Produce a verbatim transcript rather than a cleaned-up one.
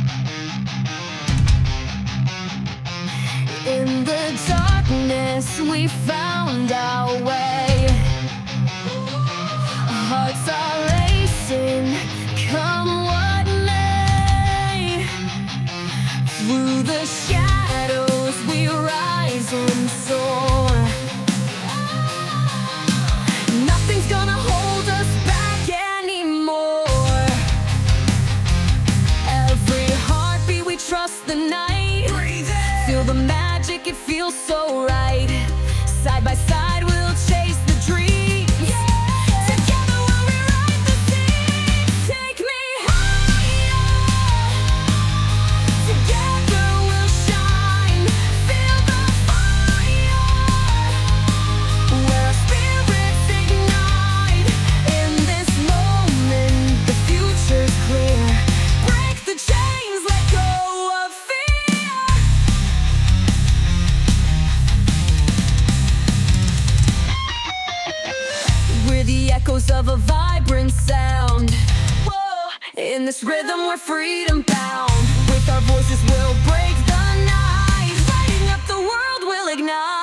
In the darkness we found our way. Our hearts are racing, come what may. Through the shadows we rise and soar. Nothing's gonna hold us back anymore. Every heartbeat we trust the night. Feel the magic, it feels so right. Side by side we'll chase the dreams. Yeah. Together we'll rewrite the seas. Take me higher. Together we'll shine. Feel the fire where our spirits ignite. In this moment the future's clear. Break the chains, let go of fear. We're the echoes of a vibrant sound. Whoa. In this rhythm we're freedom bound. With our voices we'll break the night. Lighting up the world we'll ignite.